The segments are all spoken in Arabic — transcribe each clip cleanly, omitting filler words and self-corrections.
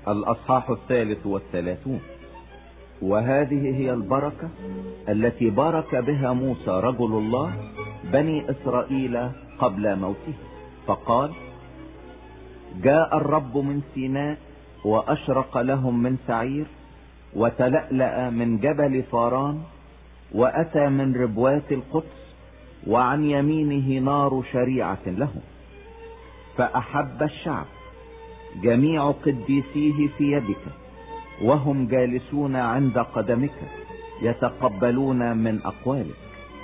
الأصحاح 33. وهذه هي البركة التي بارك بها موسى رجل الله بني إسرائيل قبل موته، فقال: جاء الرب من سيناء وأشرق لهم من سعير، وتلألأ من جبل فاران، وأتى من ربوات القدس، وعن يمينه نار شريعة لهم. فأحب الشعب جميع قديسيه في يدك، وهم جالسون عند قدمك يتقبلون من أقوالك.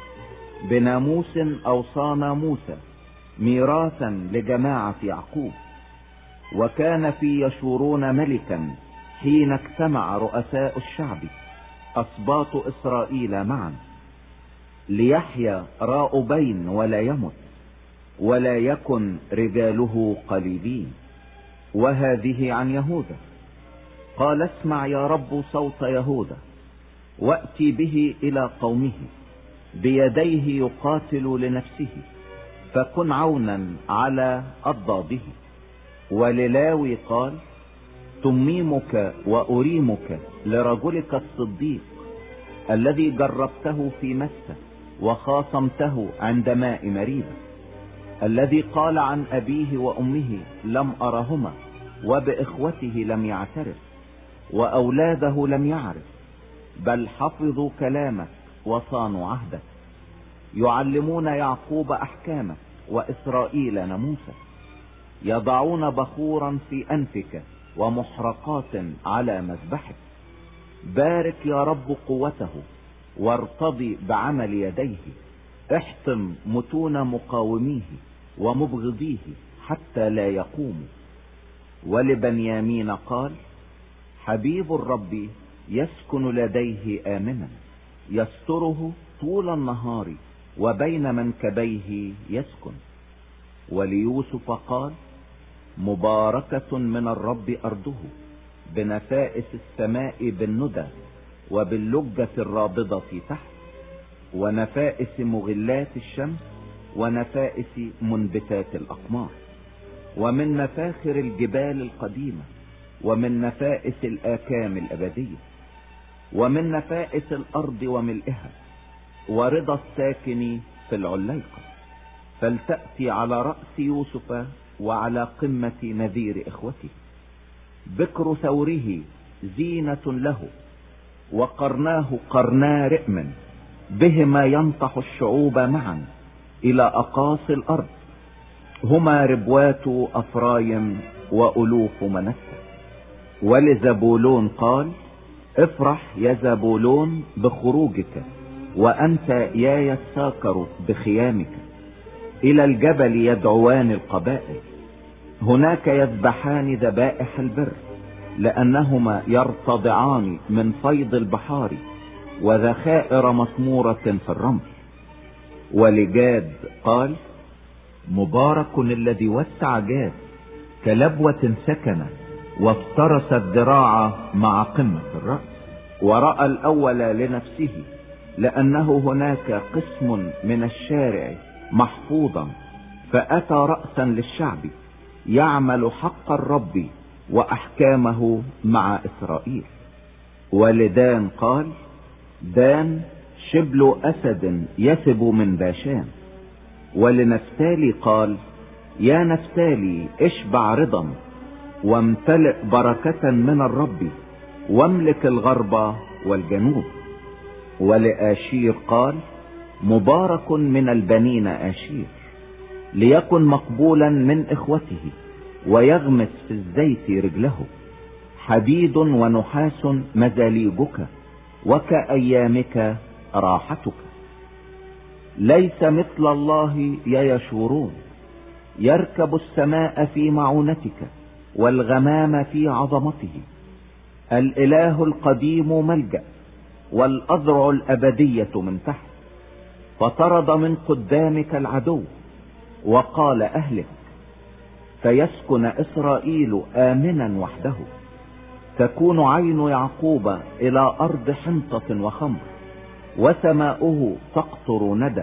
بناموس أوصانا موسى ميراثا لجماعة يعقوب. وكان في يشورون ملكا حين اجتمع رؤساء الشعب أسباط إسرائيل معا، ليحيا راؤبين ولا يمت، ولا يكن رجاله قليلين. وهذه عن يهوذا. قال: اسمع يا رب صوت يهوذا، وأتي به إلى قومه، بيديه يقاتل لنفسه، فكن عونا على أضداده. وللاوي قال: تميمك وأريمك لرجلك الصديق، الذي جربته في مسة وخاصمته عند ماء مريبة، الذي قال عن أبيه وأمه: لم أرهما، وبإخوته لم يعترف، وأولاده لم يعرف، بل حفظوا كلامك وصانوا عهدك، يعلمون يعقوب أحكامك وإسرائيل ناموسك، يضعون بخورا في أنفك ومحرقات على مذبحك. بارك يا رب قوته، وارتضي بعمل يديه، احطم متون مقاوميه ومبغضيه حتى لا يقوموا. ولبنيامين قال: حبيب الرب يسكن لديه آمنا، يستره طول النهار، وبين منكبيه يسكن. وليوسف قال: مباركة من الرب أرضه، بنفائس السماء بالندى، وباللجة الرابضة تحت، ونفائس مغلات الشمس، ونفائس منبتات الأقمار، ومن مفاخر الجبال القديمة، ومن نفائس الآكام الأبدية، ومن نفائس الأرض وملئها، ورضا الساكن في العليقة. فلتأتي على رأس يوسف وعلى قمة نذير إخوته. بكر ثوره زينة له، وقرناه قرنا رئم، بهما ينطح الشعوب معا إلى أقاصي الأرض. هما ربوات أفرايم وألوف منسى. ولزبولون قال: افرح يا زبولون بخروجك، وأنت يا يساكر بخيامك. إلى الجبل يدعوان القبائل، هناك يذبحان ذبائح البر، لأنهما يرتضعان من فيض البحار، وذخائر مسمورة في الرمل. ولجاد قال: مبارك الذي وسع جاد، كلبوة سكن، وافترس الذراع مع قمة الرأس. ورأى الأول لنفسه، لأنه هناك قسم من الشارع محفوظا، فأتى رأسا للشعب، يعمل حق الرب وأحكامه مع إسرائيل. ولدان قال: دان شبل أسد يثب من باشان. ولنفتالي قال: يا نفتالي اشبع رضا، وامتلئ بركة من الرب، واملك الغرب والجنوب. ولآشير قال: مبارك من البنين آشير، ليكن مقبولا من إخوته، ويغمس في الزيت رجله. حديد ونحاس مزاليجك، وكأيامك راحتك. ليس مثل الله يا يشورون، يركب السماء في معونتك، والغمام في عظمته. الإله القديم ملجأ، والأذرع الأبدية من تحت. فطرد من قدامك العدو، وقال أهلك، فيسكن إسرائيل آمنا وحده. تكون عين يعقوب إلى أرض حنطة وخمر، وسماؤه تقطر ندى.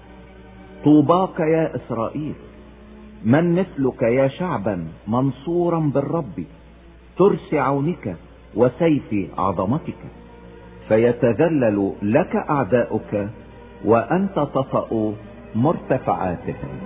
طوباك يا إسرائيل، من مثلك يا شعبا منصورا بالرب، ترس عونك وسيف عظمتك، فيتذلل لك أعداؤك وأنت تطأ مرتفعاتهم.